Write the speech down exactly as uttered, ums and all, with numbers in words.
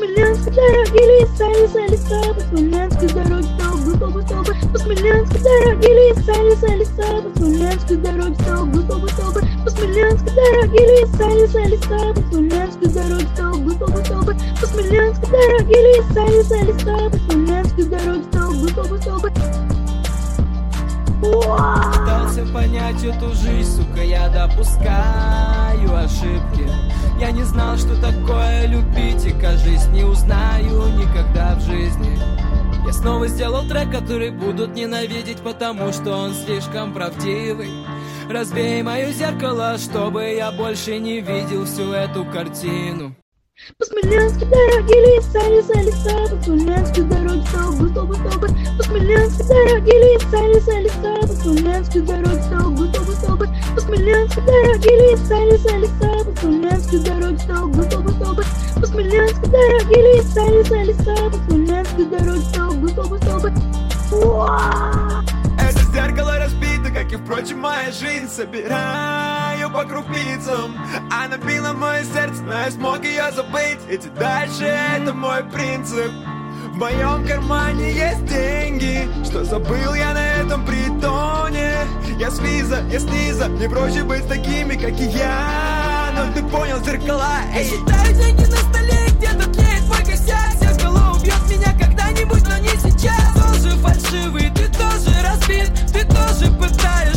По-смоленской дороги леса, леса, леса, по-смоленской дороге столбы, столбы, столбы. По-смоленской дороги леса, леса, леса, по-смоленской дороге столбы, столбы, столбы. По-смоленской дороги леса, леса, леса, по-смоленской дороге столбы, столбы, столбы. По-смоленской дороги леса, леса, леса, по-смоленской дороге столбы, столбы, столбы. Пытался понять эту жизнь, сука, я допускаю ошибки. Я не знал, что такое любить, и, кажись, не узнаю никогда в жизни. Я снова сделал трек, который будут ненавидеть, потому что он слишком правдивый. Разбей мое зеркало, чтобы я больше не видел всю эту картину. По-смоленской дороги леса, леса, леса, по-смоленской дороге столбы, столбы, столбы. По-смоленской дороги леса, леса, леса, по-смоленской дороге столбы, столбы, столбы. По-смоленской дороги леса, леса, леса, по-смоленской дороге столбы, столбы, столбы. По-смоленской дороги леса, леса, леса, по-смоленской дороге столбы, столбы, столбы. Это зеркало разбито, как и, впрочем, моя жизнь. Собираю по крупицам. Она била мое сердце, но я смог ее забыть. Идти дальше, это мой принцип. В моем кармане есть деньги, что забыл я на этом притоне. Я с виза, я снизу, мне проще быть такими, как и я. Но ты понял, зеркала, эй. Я считаю деньги на столе, где-то тлеет мой косяк. Зеркало убьет меня когда-нибудь, но не сейчас. Тоже фальшивый, ты тоже разбит, ты тоже пытаешься